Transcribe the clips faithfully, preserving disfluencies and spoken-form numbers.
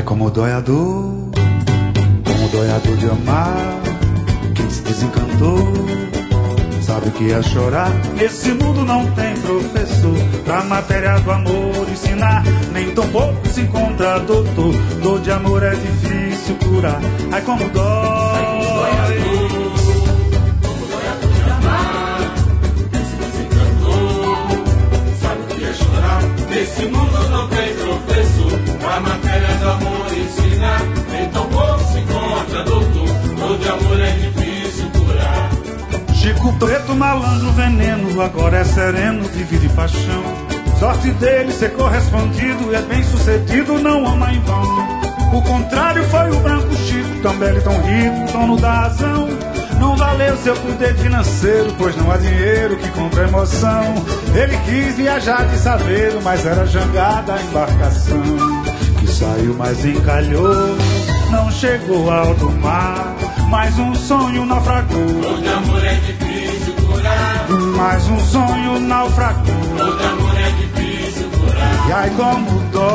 como dói a dor, como dói a dor de amar. Quem se desencantou sabe o que é chorar. Nesse mundo não tem professor pra matéria do amor ensinar. Nem tão pouco se encontra doutor. Dor de amor é difícil curar. Ai como dói, Ai, como dói a dor, como dói a dor de amar. Quem se desencantou sabe o que é chorar. Nesse mundo não tem professor pra matéria do amor ensinar. Nem tão pouco se encontra doutor. Dor de amor é difícil curar. Chico Preto, malandro, veneno, agora é sereno, vive de paixão. Sorte dele ser correspondido, é bem sucedido, não ama em vão. O contrário foi o branco Chico, tão belo e tão rico, dono da razão. Não valeu seu poder financeiro, pois não há dinheiro que compre emoção. Ele quis viajar de saveiro, mas era jangada a embarcação. Que saiu, mas encalhou, não chegou ao alto mar. Mais um sonho naufragou. Dor de amor é difícil curar. Mais um sonho naufragou. Dor de amor é difícil curar. E ai como dói,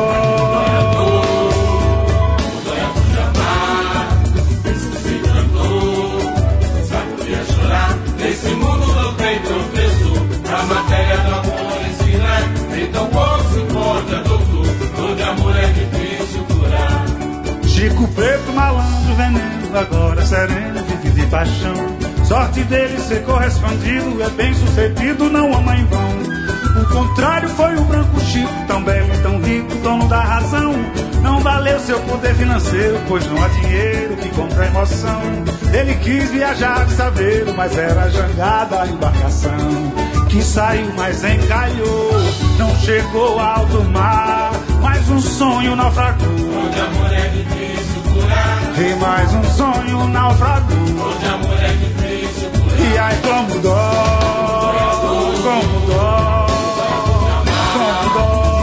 como dói a dor de amar. Quem se desencantou sabe o que é chorar. Nesse mundo não tem professor pra matéria do amor ensinar. Então pouco se importa, doutor. Dor de amor é difícil curar. Chico Preto, malandro, veneno, agora sereno, vive de paixão. Sorte dele ser correspondido, é bem sucedido, não ama em vão. O contrário foi o branco Chico, tão belo e tão rico, dono da razão. Não valeu seu poder financeiro, pois não há dinheiro que compre emoção. Ele quis viajar de saveiro, mas era jangada a embarcação. Que saiu, mas encalhou, não chegou ao alto mar. Mais um sonho naufragou. Dor de amor é difícil curar. E mais um sonho naufragou. Dor de amor é difícil curar. E ai como dói, como dói, como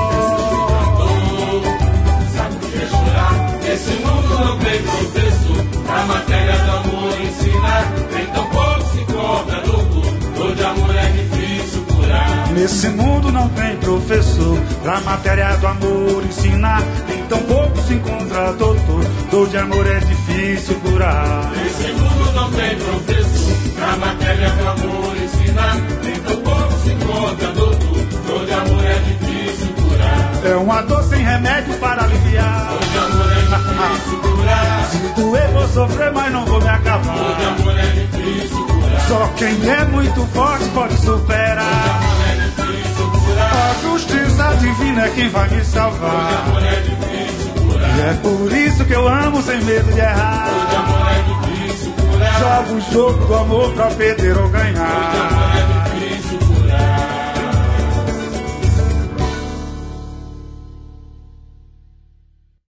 dói. Sabe o que é chorar? Esse mundo não tem professor pra matéria do amor ensinar. Nem tão pouco se encontra doutor. Dor de amor é difícil curar. Nesse mundo não tem professor pra matéria do amor ensinar. Nem tão pouco se encontra doutor. Dor de amor é difícil curar. Nesse mundo não tem professor pra matéria do amor ensinar. Nem tão pouco se encontra doutor. Dor de amor é difícil curar. É uma dor sem remédio para aliviar. Dor de amor é difícil curar. Se doer vou sofrer, mas não vou me acabar. Dor de amor é difícil curar. Só quem é muito forte pode superar. Dor de amor é difícil curar. A justiça divina é quem vai me Dor de salvar. amor é difícil curar. E é por isso que eu amo sem medo de errar. Dor de amor é difícil curar. Jogo o jogo do amor pra perder ou Dor de ganhar. amor é